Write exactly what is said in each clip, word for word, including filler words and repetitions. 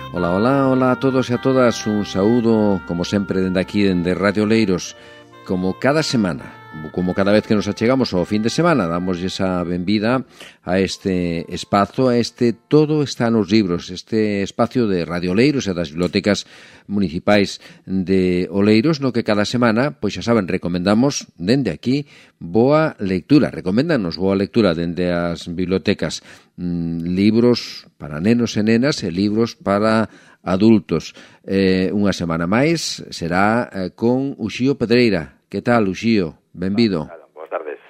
Ola, ola, ola a todos e a todas. Un saúdo, como sempre, dende aquí, dende Radio Oleiros. Como cada semana, como cada vez que nos achegamos ao fin de semana, damos esa benvida a este espazo, a este Todo está nos libros, este espacio de Radio Oleiros e das bibliotecas municipais de Oleiros, no que cada semana, pois xa saben, recomendamos dende aquí boa lectura, recomendanos boa lectura dende as bibliotecas, mm, libros para nenos e nenas e libros para adultos. Eh, unha semana máis será eh, con Uxío Pedreira. Que tal, Uxío? Benvido. Claro, boas tardes.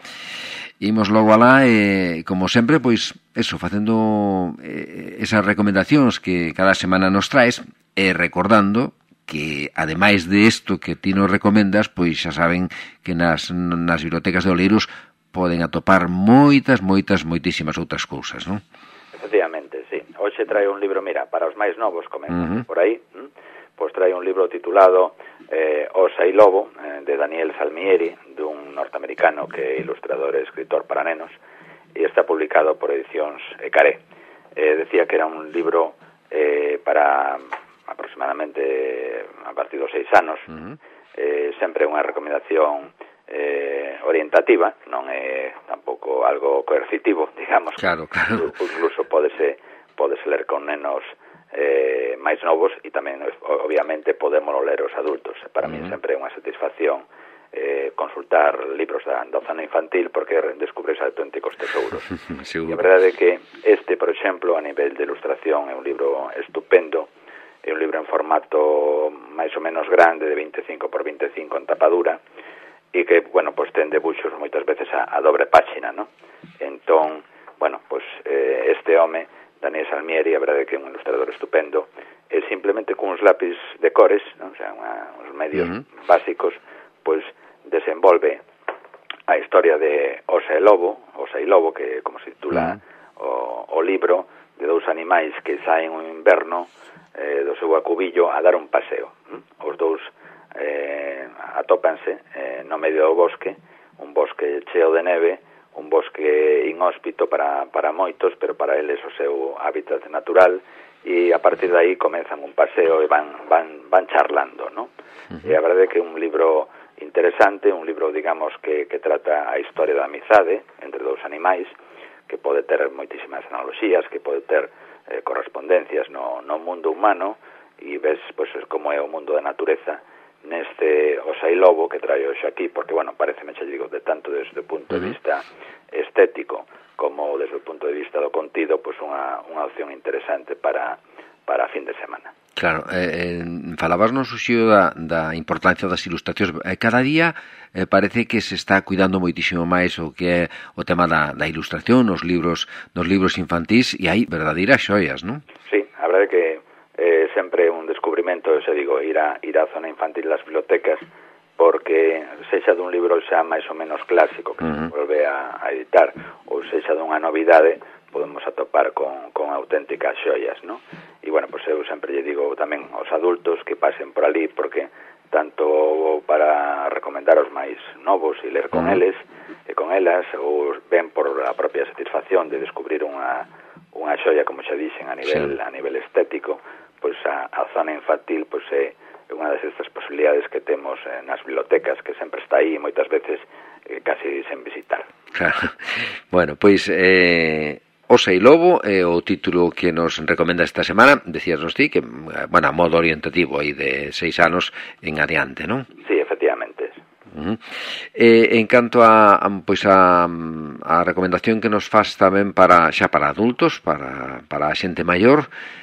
Imos logo alá e, como sempre, pois, eso, facendo eh, esas recomendacións que cada semana nos traes e recordando que, ademais de isto que ti nos recomendas, pois xa saben que nas, nas bibliotecas de Oleiros poden atopar moitas, moitas, moitísimas outras cousas, non? Efectivamente, sí. Hoxe trae un libro, mira, para os máis novos, comenzamos uh -huh. por aí, ¿m? Pois trae un libro titulado eh, Osa e Lobo, eh, de Daniel Salmieri, dun norteamericano que é ilustrador e escritor para nenos, e está publicado por Edicións Ecaré. Eh, decía que era un libro eh, para aproximadamente a partir dos seis anos, uh -huh. eh, sempre unha recomendación eh, orientativa, non é tampouco algo coercitivo, digamos. Claro, claro. Incluso pódese, pódese ler con nenos eh, máis novos e tamén, obviamente, podemos ler os adultos. Para uh -huh. mí sempre é unha satisfacción eh, consultar libros da, da zona infantil porque descubres auténticos tesouros. E a verdade é que este, por exemplo, a nivel de ilustración é un libro estupendo, é un libro en formato máis ou menos grande de veinticinco por veinticinco en tapadura e que, bueno, pues ten debuxos moitas veces a, a dobre páxina, ¿no? Entón, bueno, pues eh, este home Daniel Salmieri, a verdade que é un ilustrador estupendo, e simplemente cuns lápis de cores, non? O sea, unha, uns medios uh -huh. básicos, pois desenvolve a historia de Osa e Lobo, Osa e Lobo, que como se titula uh -huh. o, o libro, de dous animais que saen un inverno eh, do seu acubillo a dar un paseo. ¿Mm? Os dous eh, atópanse eh, no medio do bosque, un bosque cheo de neve, un bosque inhóspito para, para moitos, pero para eles o seu hábitat natural, e a partir de aí comenzan un paseo e van, van, van charlando, ¿no? Uh -huh. E a verdade é que é un libro interesante, un libro, digamos, que, que trata a historia da amizade entre dous animais, que pode ter moitísimas analogías, que pode ter eh, correspondencias no, no mundo humano, e ves, pues, como é o mundo da natureza neste Osa e Lobo que traio hoxe aquí, porque, bueno, pareceme, xa digo, de tanto desde o punto de vista estético como desde o punto de vista do contido, pois pues unha, unha opción interesante para, para fin de semana. Claro, eh, eh, falabasnos, Uxío, da, da importancia das ilustracións. Eh, cada día eh, parece que se está cuidando moitísimo máis o que é o tema da, da ilustración nos libros, nos libros infantís, e hai verdadeiras xoias, non? Sí, a verdade que eh, sempre un descubrimento, xa digo, ir a, ir á zona infantil das bibliotecas, porque sexa dun libro xa máis ou menos clásico que uh -huh. se volve a, a editar, ou sexa dunha novidade, podemos atopar con, con auténticas xoias, ¿no? E, bueno, pues eu sempre lle digo tamén aos adultos que pasen por ali, porque tanto para recomendar os máis novos e ler con uh -huh. eles e con elas, ou ben por a propia satisfacción de descubrir unha, unha xoia, como xa dixen, a nivel, sí. a nivel estético, pois a, a zona infantil pois é unha das estas posibilidades que temos eh, nas bibliotecas, que sempre está aí, moitas veces eh, casi sen visitar. Claro. Bueno, pois eh, Osa e Lobo é o título que nos recomenda esta semana. Decíasnos ti que, bueno, a modo orientativo aí de seis anos en adiante, non? Sí, efectivamente. Uh -huh. eh, en canto a, a pois a, a recomendación que nos faz tamén para xa para adultos, para, para a xente maior,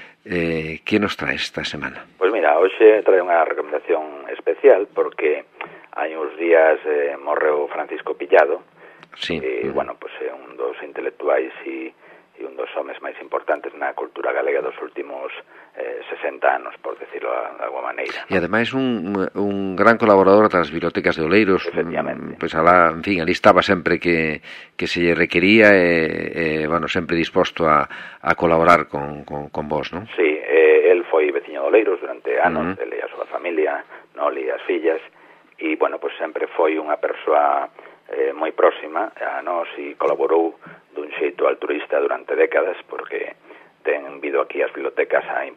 Eh, que nos trae esta semana? Pois mira, hoxe trae unha recomendación especial porque hai uns días eh, morreu Francisco Pillado, sí. e, uh -huh. bueno, pois é un dos intelectuais e, e un dos homes máis importantes na cultura galega dos últimos eh, sesenta anos, por decirlo de alguma maneira, ¿no? E ademais un, un gran colaborador das bibliotecas de Oleiros. Efectivamente. Pois alá, en fin, ali estaba sempre que, que se lle requería e, e bueno, sempre disposto a, a colaborar con, con, con vos, non? Sí, eh, el foi veciño de Oleiros durante anos, uh -huh. ele e a súa familia, Noli e as fillas, e, bueno, pois sempre foi unha persoa eh, moi próxima a nós e colaborou dun xeito altruista durante décadas, porque ten vido aquí as bibliotecas a impartir conferencias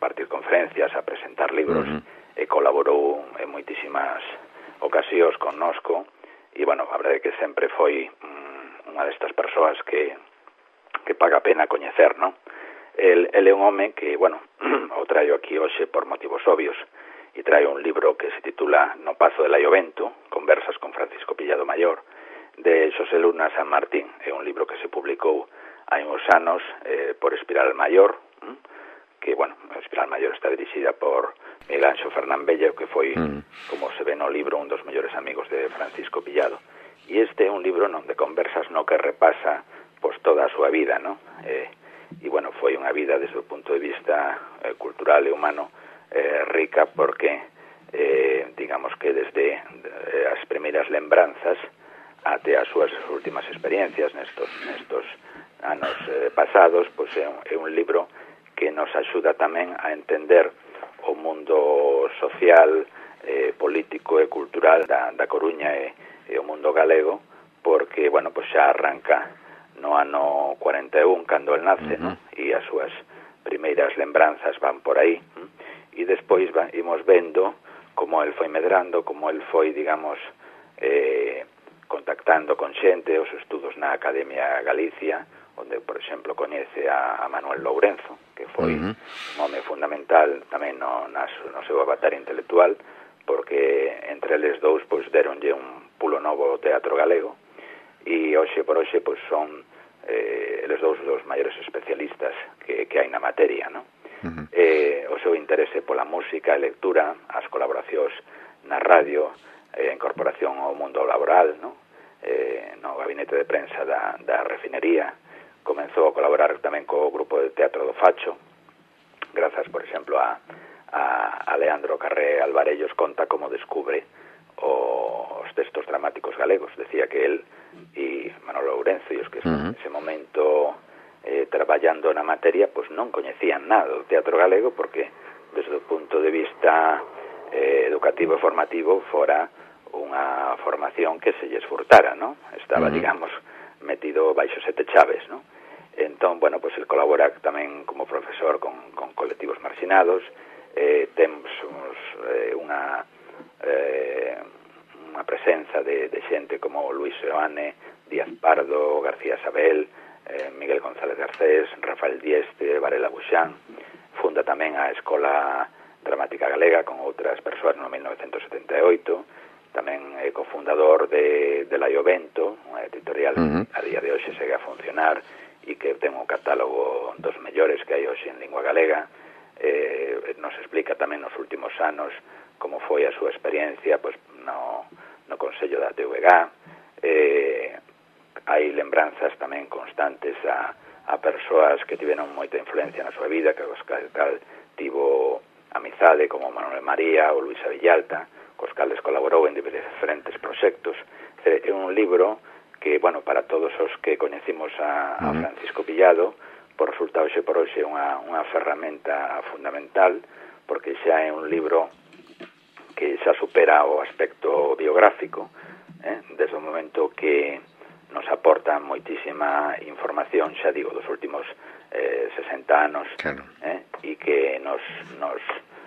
conferencias, a presentar libros, uh-huh. e colaborou en moitísimas ocasións connosco, e, bueno, a verdade é que sempre foi um, unha destas persoas que, que paga a pena coñecer, non? El, el é un home que, bueno, o traio aquí hoxe por motivos obvios, e traio un libro que se titula No Pazo de Laiovento, Conversas con Francisco Pillado Maior, de Xosé Luna San Martín. É un libro que se publicou hai uns anos eh, por Espiral Maior, hm? que, bueno, Espiral Maior está dirixida por Miguel Anxo Fernán Bello, que foi, mm. como se ve no libro, un dos mellores amigos de Francisco Pillado. E este é un libro non de conversas no que repasa pois toda a súa vida, non? Eh, e, bueno, foi unha vida desde o punto de vista eh, cultural e humano eh, rica, porque, eh, digamos que desde eh, as primeiras lembranzas até as súas últimas experiencias nestos, nestos anos eh, pasados, pois é un, é un libro que nos axuda tamén a entender o mundo social, eh, político e cultural da, da Coruña e, e o mundo galego, porque, bueno, pois xa arranca no ano cuarenta e un, cando el nace, uh-huh. ¿no? E as súas primeiras lembranzas van por aí, ¿no? E despois va, imos vendo como el foi medrando, como el foi, digamos, eh, contactando con xente, os estudos na Academia Galicia, onde, por exemplo, coñece a, a Manuel Lourenzo, que foi uh-huh. un home fundamental tamén no, nas, no seu avatar intelectual, porque entre eles dous pois deronlle un pulo novo ao teatro galego, e hoxe por hoxe pois son eh, eles dous dos maiores especialistas que, que hai na materia, non? Uh-huh. Eh, o seu interese pola música e lectura, as colaboracións na radio, a eh, incorporación ao mundo laboral, non? Eh, no gabinete de prensa da, da refinería, comenzou a colaborar tamén co grupo de teatro do Facho, grazas, por exemplo, a, a, a Leandro Carré Alvarellos conta como descubre os textos dramáticos galegos. Decía que él e Manolo Lourenzo e os que uh-huh. en ese momento eh, traballando na materia, pois non coñecían nada do teatro galego, porque desde o punto de vista eh, educativo e formativo fora unha formación que se lles furtara, ¿no? Estaba, uh-huh. digamos, metido baixo sete chaves, ¿no? Entón, bueno, pues el colabora tamén como profesor con, con colectivos marxinados, eh, temos eh, unha eh, unha presenza de, de xente como Luis Seoane, Díaz Pardo, García Sabel, eh, Miguel González Garcés, Rafael Dieste, Varela Buxán. Funda tamén a Escola Dramática Galega con outras persoas no mil novecentos setenta e oito, tamén é cofundador de, de Laiovento, unha editorial uh-huh. a día de hoxe segue a funcionar e que ten un catálogo dos mellores que hai hoxe en lingua galega. Eh, nos explica tamén nos últimos anos como foi a súa experiencia pois, no, no Consello da T V G. Eh, hai lembranzas tamén constantes a, a persoas que tiveron moita influencia na súa vida, que os cal tivo amizade como Manuel María ou Luisa Villalta, cos cales colaborou en diferentes proxectos. É un libro que, bueno, para todos os que coñecimos a, a Francisco Pillado, por resultado hoxe por hoxe unha, unha ferramenta fundamental, porque xa é un libro que xa supera o aspecto biográfico, eh, desde o momento que nos aporta moitísima información, xa digo, dos últimos eh, sesenta anos, claro. eh, e que nos, nos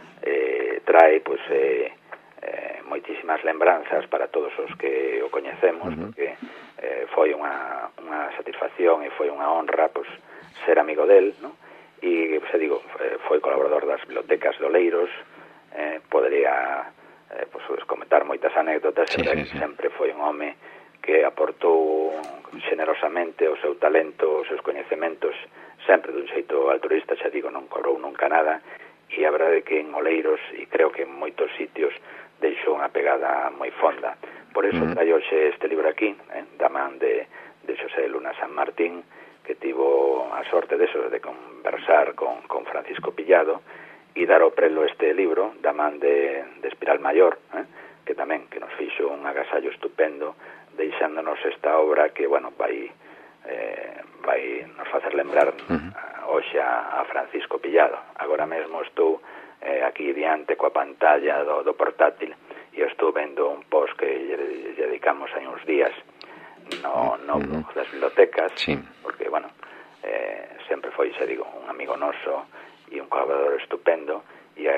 eh, trae, pois, eh, eh, moitísimas lembranzas para todos os que o coñecemos, uh-huh. porque eh, foi unha, unha satisfacción e foi unha honra, pois, ser amigo del, ¿no? E, xa digo, foi colaborador das bibliotecas de Oleiros, eh, podería eh, pues, comentar moitas anécdotas, sí, sí, sí. Sempre foi un home que aportou generosamente o seu talento, os seus coñecementos, sempre dun xeito altruista, xa digo, non cobrou nunca nada, e a verdade é que en Oleiros, e creo que en moitos sitios, deixou unha pegada moi fonda. Por eso mm. traio hoxe este libro aquí, eh, da man de, de Xosé Luna San Martín, que tivo a sorte de eso, de conversar con, con Francisco Pillado e dar o prelo este libro da man de, de Espiral Maior, eh, que tamén que nos fixo un agasallo estupendo deixándonos esta obra que, bueno, vai eh, vai nos facer lembrar uh-huh. hoxe a, a Francisco Pillado. Agora mesmo estou eh, aquí diante coa pantalla do, do portátil e estou vendo un post que lle, lle dedicamos hai uns días no, no uh-huh. das bibliotecas, sí. porque, bueno, eh, sempre foi, xa digo, un amigo noso e un colaborador estupendo,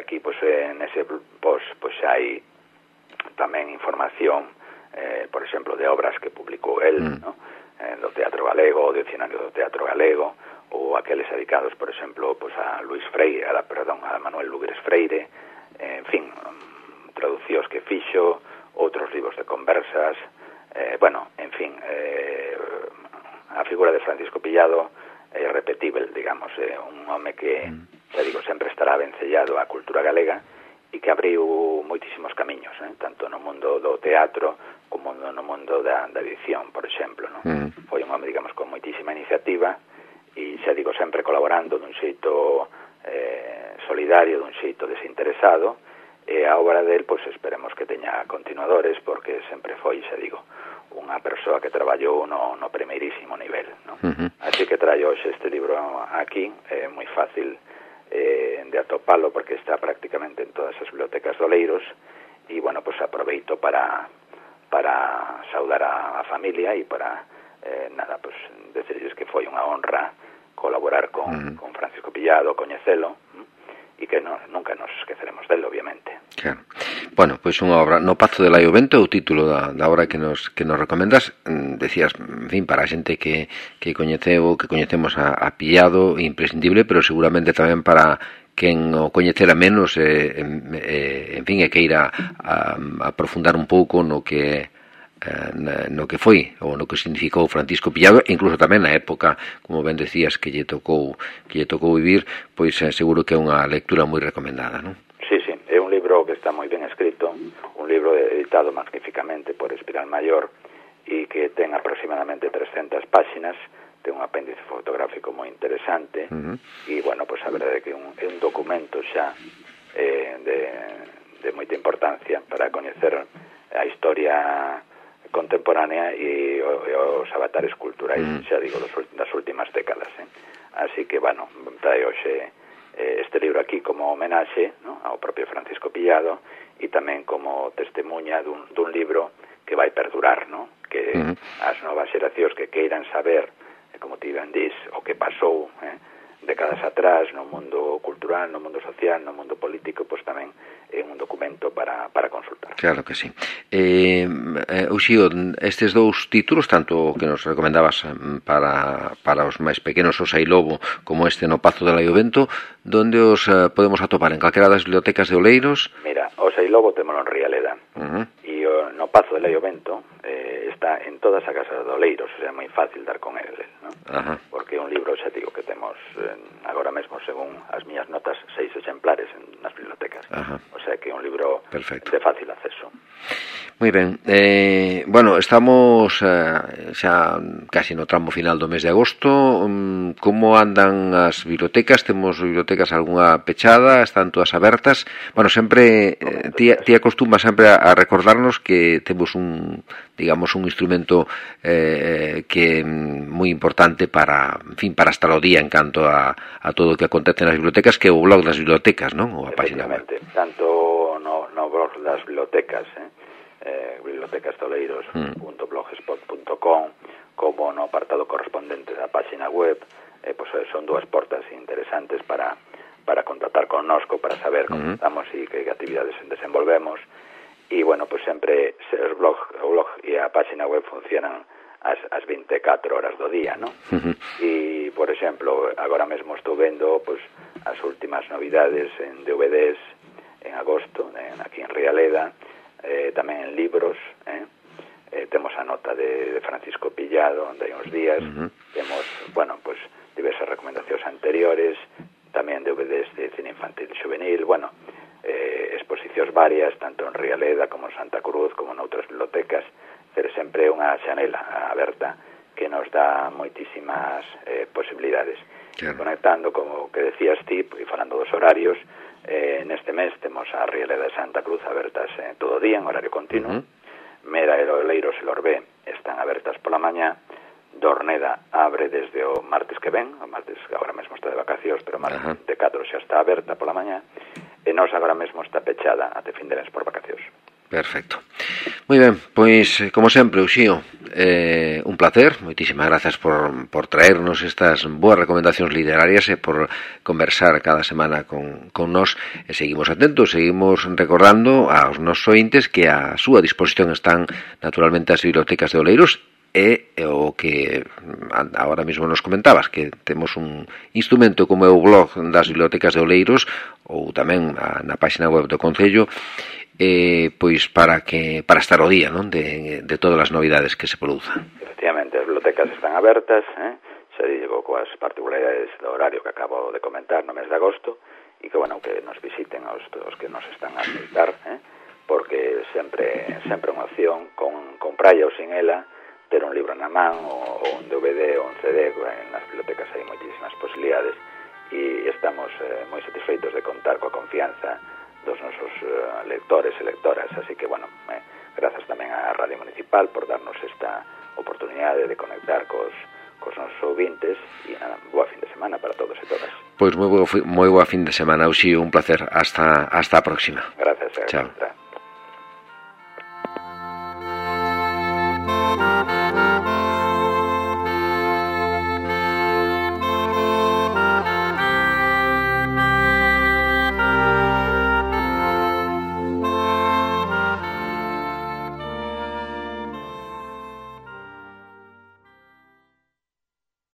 aquí, pois, eh, nese post, pois, hai tamén información, eh, por exemplo, de obras que publicou el, mm. ¿no? eh, do teatro galego, o Dicionario do Teatro Galego, ou aqueles dedicados, por exemplo, pois, a Luís Freire, a, perdón, a Manuel Lugres Freire, eh, en fin, traducións que fixo, outros libros de conversas, eh, bueno, en fin, eh, a figura de Francisco Pillado é irrepetível, digamos, é un home que, xa digo, sempre estará vencellado á cultura galega e que abriu moitísimos camiños, eh, tanto no mundo do teatro como no mundo da, da edición, por exemplo, ¿no? Mm. Foi un home, digamos, con moitísima iniciativa e, xa digo, sempre colaborando dun xeito eh, solidario, dun xeito desinteresado, e a obra del, pois, esperemos que teña continuadores, porque sempre foi, xa digo, unha persoa que traballou no, no primeirísimo nivel, ¿no? Uh-huh. Así que traio hoxe este libro aquí, é moi fácil eh, de atopalo, porque está prácticamente en todas as bibliotecas do Oleiros, e, bueno, pues aproveito para para saudar a, a familia e para, eh, nada, pues decirles que foi unha honra colaborar con, uh-huh. con Francisco Pillado, coñecelo, e que no, nunca nos esqueceremos dele, obviamente. Claro. Bueno, pois unha obra, No Pazo de Laio Vento, o título da, da obra que nos que nos recomendas, decías, en fin, para a xente que, que coñeceu, que coñecemos a, a Pillado, imprescindible, pero seguramente tamén para quen o coñecera menos, eh, eh, en fin, e que irá a, a aprofundar un pouco no que no que foi ou no que significou Francisco Pillado, incluso tamén na época, como ben decías, que lle tocou que lle tocou vivir, pois eh, seguro que é unha lectura moi recomendada, non? Sí, sí, é un libro que está moi ben escrito, un libro editado magníficamente por Espiral Mayor e que ten aproximadamente trescentas páxinas, ten un apéndice fotográfico moi interesante, uh-huh. e, bueno, pois a verdade é que é un, é un documento xa eh, de, de moita importancia para coñecer a historia contemporánea e, o, e os avatares culturais, mm. xa digo, dos, das últimas décadas, eh? Así que, bueno, trae hoxe eh, este libro aquí como homenaxe, ¿no?, ao propio Francisco Pillado, e tamén como testemunha dun, dun libro que vai perdurar, ¿no?, que mm. as novas xeracións que queiran saber, eh, como ti ben dis, o que pasou eh, décadas atrás no mundo cultural, no mundo social, no mundo político, pois tamén é un documento para, para consultar. Claro que sí. Eh, eh, Uxío, estes dous títulos, tanto que nos recomendabas para, para os máis pequenos, o Sailobo, como este No Pazo de Laio Vento, donde os eh, podemos atopar? En calquera das bibliotecas de Oleiros? Mira, o Sailobo témolo en Rialeda, uh-huh. e o No Pazo de Laio Vento eh, está en todas as casas de Oleiros, o sea, é moi fácil dar con el, ¿no? Uh-huh. Porque é un libro, xa digo, que temos eh, agora mesmo, según as miñas notas, seis exemplares en, nas bibliotecas. Uh-huh. O sea, que é un libro Perfecto. De fácil acceso. Moi ben, eh, bueno, estamos eh, xa casi no tramo final do mes de agosto. um, como andan as bibliotecas? Temos bibliotecas algunha pechada? Están todas abertas? Bueno, sempre, eh, ti, ti acostuma sempre a, a recordarnos que temos un, digamos, un instrumento eh, que é moi importante para, en fin, para estar ao día en canto a, a todo o que acontece nas bibliotecas, que é o blog das bibliotecas, non? Ou a página web. Tanto no, no blog das bibliotecas, eh, eh, bibliotecastoleiros punto blogspot punto com, como no apartado correspondente da página web, eh, pues son dúas portas interesantes para, para contactar connosco, para saber como uh-huh. estamos e que actividades desenvolvemos. E, bueno, pues sempre os blog, o blog e a página web funcionan as, as veinticuatro horas do día, ¿no? Uh-huh. E, por exemplo, agora mesmo estou vendo pues, as últimas novidades en D V Ds en agosto, en, aquí en Rialeda, eh, tamén en libros, eh? Eh, temos a nota de, de Francisco Pillado de uns días, uh-huh. temos, bueno, pues diversas recomendacións anteriores, tamén D V Ds de cine infantil e juvenil, bueno, eh, exposicións varias, tanto en Rialeda como en Santa Cruz, como en outras bibliotecas, pero sempre unha xanela aberta que nos dá moitísimas eh, posibilidades. Claro. Conectando, como que decías ti, e falando dos horarios, eh, neste mes temos a Rialeda de Santa Cruz abertas eh, todo o día, en horario continuo, uh-huh. Mera e Oleiros e Lorbé están abertas pola mañá, Dorneda abre desde o martes que ven, o martes que agora mesmo está de vacacións, pero o martes uh-huh. veinticuatro xa está aberta pola mañá, e nos agora mesmo está pechada até fin de mes por vacacións. Perfecto. Moi ben, pois, como sempre, Uxío, eh, un placer, moitísimas grazas por, por traernos estas boas recomendacións literarias e por conversar cada semana con, con nós, e seguimos atentos, seguimos recordando aos nosos ointes que a súa disposición están naturalmente as bibliotecas de Oleiros, e o que agora mesmo nos comentabas, que temos un instrumento como é o blog das bibliotecas de Oleiros, ou tamén na página web do Concello, eh, pois para que para estar ao día, non, de, de todas as novidades que se produzan. Efectivamente, as bibliotecas están abertas, eh? Se digo coas particularidades do horario que acabo de comentar no mes de agosto, e que, bueno, que nos visiten os, os que nos están a visitar, eh? Porque sempre sempre unha opción, con, con praia ou sin ela, ter un libro na man, ou, ou un D V D ou un C D, en nas bibliotecas hai moitísimas posibilidades, e estamos eh, moi satisfeitos de contar coa confianza dos nosos uh, lectores e lectoras, así que, bueno, eh, grazas tamén á Radio Municipal por darnos esta oportunidade de conectar cos, cos nosos ouvintes, e nada, boa fin de semana para todos e todas. Pois moi boa, moi boa fin de semana, Uxío, un placer, hasta, hasta a próxima. Gracias. Chao. Hasta.